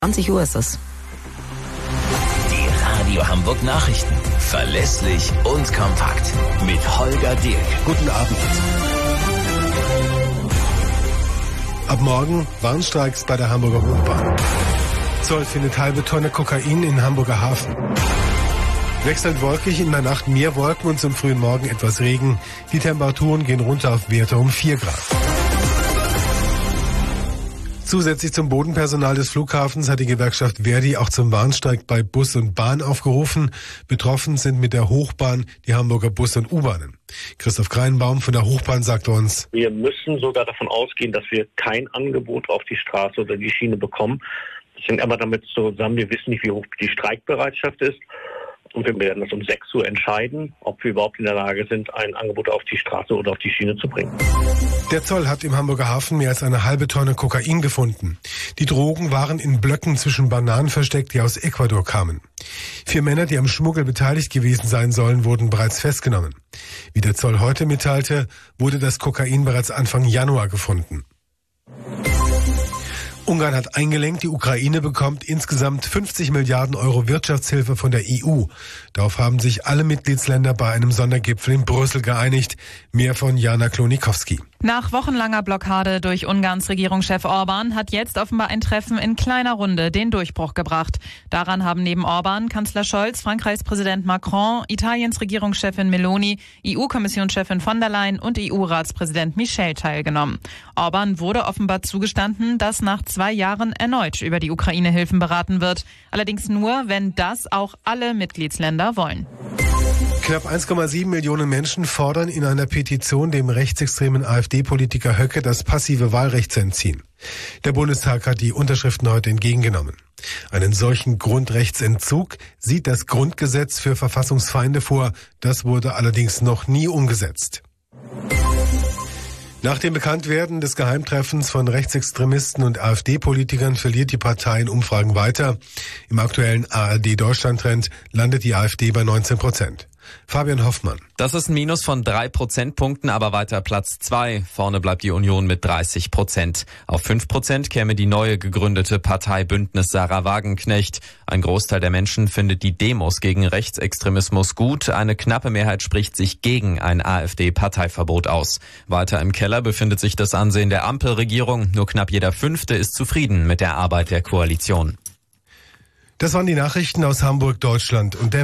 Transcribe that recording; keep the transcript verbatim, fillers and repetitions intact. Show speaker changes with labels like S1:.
S1: zwanzig Uhr ist es.
S2: Die Radio Hamburg Nachrichten. Verlässlich und kompakt. Mit Holger Dirk.
S3: Guten Abend. Ab morgen Warnstreiks bei der Hamburger Hochbahn. Zoll findet halbe Tonne Kokain in Hamburger Hafen. Wechselnd wolkig, in der Nacht mehr Wolken und zum frühen Morgen etwas Regen. Die Temperaturen gehen runter auf Werte um vier Grad. Zusätzlich zum Bodenpersonal des Flughafens hat die Gewerkschaft Verdi auch zum Warnstreik bei Bus und Bahn aufgerufen. Betroffen sind mit der Hochbahn die Hamburger Busse und U-Bahnen. Christoph Kreinbaum von der Hochbahn sagt uns:
S4: Wir müssen sogar davon ausgehen, dass wir kein Angebot auf die Straße oder die Schiene bekommen. Das hängt aber damit zusammen, wir wissen nicht, wie hoch die Streikbereitschaft ist. Und wir werden das um sechs Uhr entscheiden, ob wir überhaupt in der Lage sind, ein Angebot auf die Straße oder auf die Schiene zu bringen.
S3: Der Zoll hat im Hamburger Hafen mehr als eine halbe Tonne Kokain gefunden. Die Drogen waren in Blöcken zwischen Bananen versteckt, die aus Ecuador kamen. Vier Männer, die am Schmuggel beteiligt gewesen sein sollen, wurden bereits festgenommen. Wie der Zoll heute mitteilte, wurde das Kokain bereits Anfang Januar gefunden. Ungarn hat eingelenkt, die Ukraine bekommt insgesamt fünfzig Milliarden Euro Wirtschaftshilfe von der E U. Darauf haben sich alle Mitgliedsländer bei einem Sondergipfel in Brüssel geeinigt. Mehr von Jana Klonikowski.
S5: Nach wochenlanger Blockade durch Ungarns Regierungschef Orban hat jetzt offenbar ein Treffen in kleiner Runde den Durchbruch gebracht. Daran haben neben Orban Kanzler Scholz, Frankreichs Präsident Macron, Italiens Regierungschefin Meloni, E U-Kommissionschefin von der Leyen und E U-Ratspräsident Michel teilgenommen. Orban wurde offenbar zugestanden, dass nach zwei Jahren erneut über die Ukraine-Hilfen beraten wird. Allerdings nur, wenn das auch alle Mitgliedsländer wollen.
S3: Knapp eins Komma sieben Millionen Menschen fordern in einer Petition dem rechtsextremen AfD-Politiker Höcke das passive Wahlrecht zu entziehen. Der Bundestag hat die Unterschriften heute entgegengenommen. Einen solchen Grundrechtsentzug sieht das Grundgesetz für Verfassungsfeinde vor. Das wurde allerdings noch nie umgesetzt. Nach dem Bekanntwerden des Geheimtreffens von Rechtsextremisten und AfD-Politikern verliert die Partei in Umfragen weiter. Im aktuellen A R D-Deutschland-Trend landet die AfD bei neunzehn Prozent. Fabian Hoffmann.
S6: Das ist ein Minus von drei Prozentpunkten, aber weiter Platz zwei. Vorne bleibt die Union mit dreißig Prozent. Auf fünf Prozent käme die neue gegründete Partei Bündnis Sarah Wagenknecht. Ein Großteil der Menschen findet die Demos gegen Rechtsextremismus gut. Eine knappe Mehrheit spricht sich gegen ein AfD-Parteiverbot aus. Weiter im Keller befindet sich das Ansehen der Ampelregierung. Nur knapp jeder Fünfte ist zufrieden mit der Arbeit der Koalition.
S3: Das waren die Nachrichten aus Hamburg, Deutschland und der